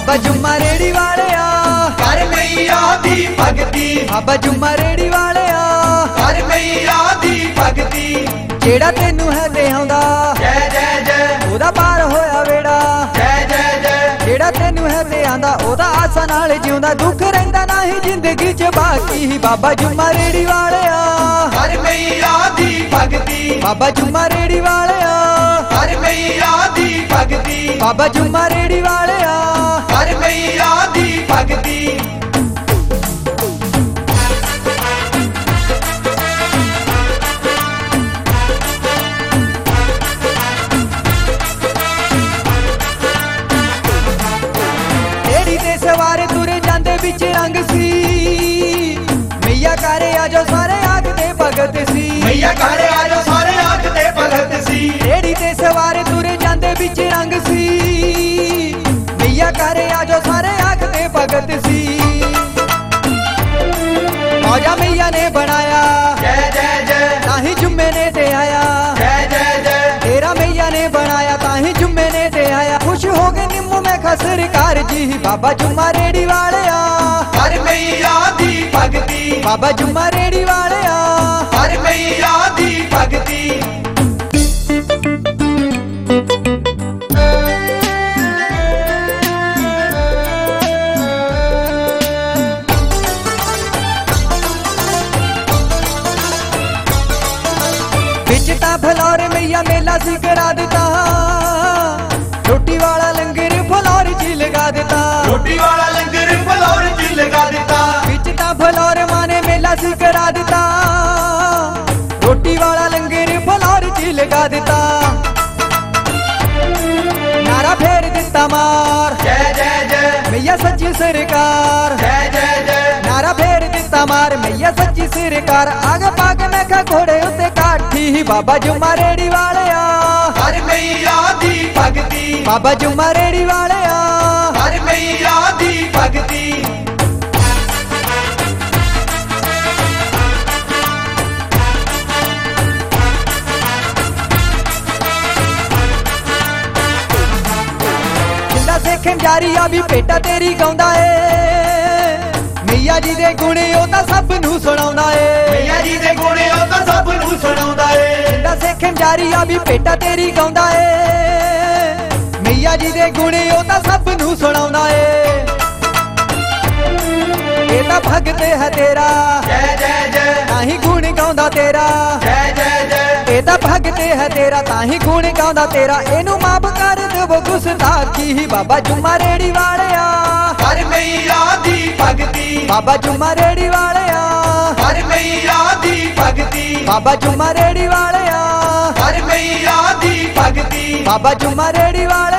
बाबा जुम्मा रेड़ी वालिया कर मैया दी भगती, बाबा जुम्मा रेड़ी वालिया कर मैया दी भगती। जेड़ा तेनू है दे आंदा जय जय जय, ओदा पार होया वेड़ा। जय जय जय, जेड़ा तेनू है दे आंदा ओदा आसा नाल जिउंदा, दुख रहिंदा नाही जिंदगी च बाकी। बाबा जुम्मा रेड़ी वालिया कर मैया दी भगती, बाबा जुम्मा रेड़ी वालिया कर मैया दी भगती, बाबा जुम्मा रेड़ी वालिया कर मैया दी भगती। सवारे तुरे जांदे बिच रंग सी, मैया करे आजो सारे आखदे भगत सी। मैया करे आजो सारे आखदे भगत सी। रेड़ी ते सवारे तुरे जांदे बिच रंग सी, मैया करे आजो सारे आखदे भगत सी। मौजा मैया ने बनाया जय जय जय, ताही जुम्मे ने दे आया। जय जय जय, तेरा मैया ने बनाया ताही जुम्मे ने दे आया। खुश हो गए निम्मू में सरकार जी, बाबा जुम्मा रेड़ी वालिया कर मैया दी भगती, बाबा जुम्मा रेड़ी वालिया कर मैया दी भगती। बिच ता फलौर मैया मेला सी करा दिता, रोटी वाला लंगर फलौर जी लगा दिता। रोटी वाला लंगर फलौर जी लगा दिता। बिच ता फलौर माने मेला सी करा दिता, रोटी वाला लंगर फलौर जी लगा दिता। नारा फेर दिता मार जय जय जय, मैया सच्ची सरकार। जय जय जय, नारा फेर दिता मार मैया सच्ची सरकार। आगे पाग में खा घोड़े उत्ते काठी, बाबा जुम्मा रेड़ी वालिया कर मैया दी भगती, बाबा जुम्मा रेड़ी वालिया कर मैया दी भगती। जिंदा सिखन जारी आ भी बेटा तेरी गाउंदा ए, मैया जी दे गुण ओ तां सब नूं सुणाउंदा ए। मैया जी दे गुण ओ तां सब नूं सुणाउंदा ए। जिंदा सिखन जारी आ भी बेटा तेरी गाउंदा ए, मैया जी दे गुण ओ तां सब नूं सुणाउंदा ए। ए तां भगत है तेरा जय जय जय, ताही गुण गाउंदा तेरा। जय जय जय, ए तां भगत है तेरा ताही गुण गाउंदा तेरा। एनू माफ कर देवो गुस्ताखी, बाबा जुम्मा रेड़ी वालिया कर मैया दी भगती, बाबा जुम्मा रेड़ी वालिया कर मैया दी भगती, बाबा जुम्मा रेड़ी वालिया कर मैया दी भगती। बाबा जुम्मा रेड़ी वालिया।